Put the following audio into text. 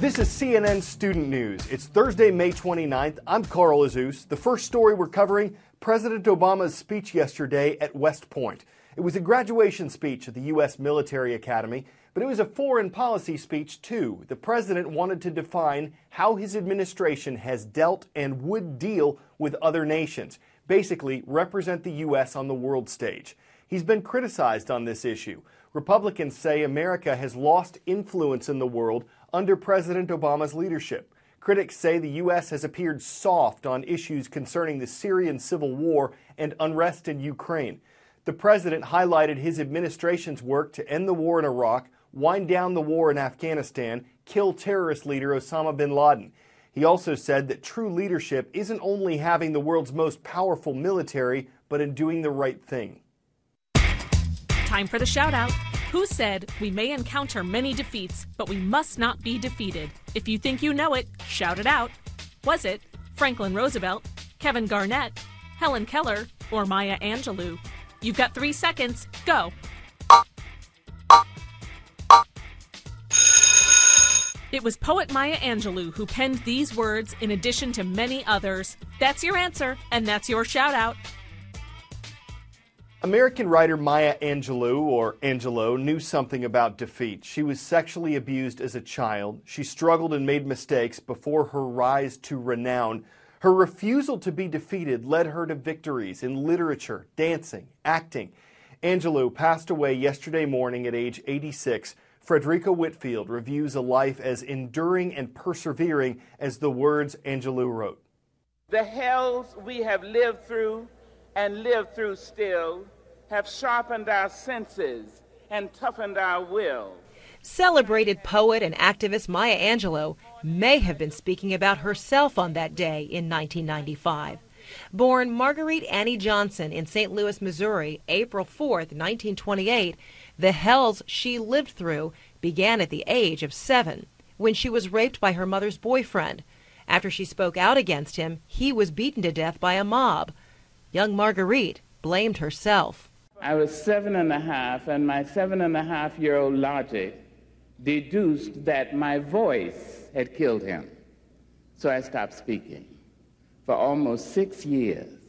This is CNN Student News. It's Thursday, May 29th. I'm Carl Azus. The first story we're covering, President Obama's speech yesterday at West Point. It was a graduation speech at the U.S. Military Academy, but it was a foreign policy speech, too. The president wanted to define how his administration has dealt and would deal with other nations, basically represent the U.S. on the world stage. He's been criticized on this issue. Republicans say America has lost influence in the world under President Obama's leadership. Critics say the U.S. has appeared soft on issues concerning the Syrian civil war and unrest in Ukraine. The president highlighted his administration's work to end the war in Iraq, wind down the war in Afghanistan, kill terrorist leader Osama bin Laden. He also said that true leadership isn't only having the world's most powerful military, but in doing the right thing. Time for the shout-out. Who said, "We may encounter many defeats, but we must not be defeated"? If you think you know it, shout it out. Was it Franklin Roosevelt, Kevin Garnett, Helen Keller, or Maya Angelou? You've got 3 seconds. Go. It was poet Maya Angelou who penned these words in addition to many others. That's your answer, and that's your shout-out. American writer Maya Angelou, or Angelou, knew something about defeat. She was sexually abused as a child. She struggled and made mistakes before her rise to renown. Her refusal to be defeated led her to victories in literature, dancing, acting. Angelou passed away yesterday morning at age 86. Frederica Whitfield reviews a life as enduring and persevering as the words Angelou wrote. The hells we have lived through and live through still have sharpened our senses and toughened our will. Celebrated poet and activist Maya Angelou may have been speaking about herself on that day in 1995. Born Marguerite Annie Johnson in St. Louis, Missouri, April 4th, 1928, the hells she lived through began at the age of 7, when she was raped by her mother's boyfriend. After she spoke out against him, he was beaten to death by a mob. Young Marguerite blamed herself. I was 7.5, and my 7.5-year-old logic deduced that my voice had killed him. So I stopped speaking. For almost 6 years,